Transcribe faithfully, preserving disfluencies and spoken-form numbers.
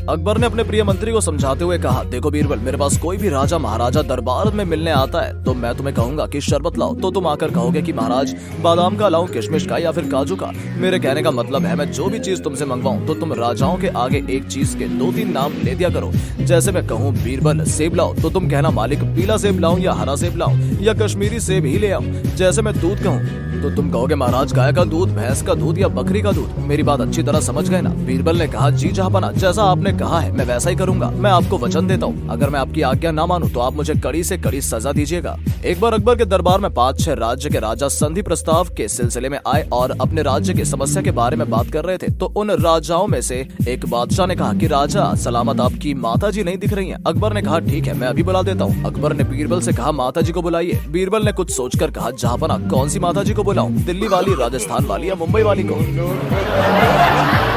अकबर ने अपने प्रिय मंत्री को समझाते हुए कहा, देखो बीरबल, मेरे पास कोई भी राजा महाराजा दरबार में मिलने आता है तो मैं तुम्हें कहूंगा कि शरबत लाओ, तो तुम आकर कहोगे कि महाराज बादाम का लाऊं, किशमिश का या फिर काजू का। मेरे कहने का मतलब है मैं जो भी चीज तुमसे मंगवाऊं तो तुम राजाओं के आगे एक चीज के दो तीन नाम ले दिया करो। जैसे मैं कहूँ बीरबल सेब लाओ तो तुम कहना मालिक पीला सेब लाऊं या हरा सेब लाऊं या कश्मीरी सेब ही ले आऊं। जैसे मैं दूध कहूँ तो तुम कहोगे महाराज गाय का दूध, भैंस का दूध या बकरी का दूध। मेरी बात अच्छी तरह समझ गए ना? बीरबल ने कहा, जी जहांपना, जैसा आपने कहा है मैं वैसा ही करूंगा। मैं आपको वचन देता हूँ, अगर मैं आपकी आज्ञा ना मानूं तो आप मुझे कड़ी से कड़ी सजा दीजिएगा। एक बार अकबर के दरबार में पाँच छह राज्य के राजा संधि प्रस्ताव के सिलसिले में आए और अपने राज्य की समस्या के बारे में बात कर रहे थे। तो उन राजाओं में से एक बादशाह ने कहा कि राजा सलामत, आपकी माता जी नहीं दिख रही हैं। अकबर ने कहा, ठीक है मैं अभी बुला देता हूँ। अकबर ने बीरबल से कहा, माता जी को बुलाइए। बीरबल ने कुछ सोचकर कहा, जहांपना, कौन सी माता जी को बुलाऊं, दिल्ली वाली, राजस्थान वाली या मुंबई वाली को?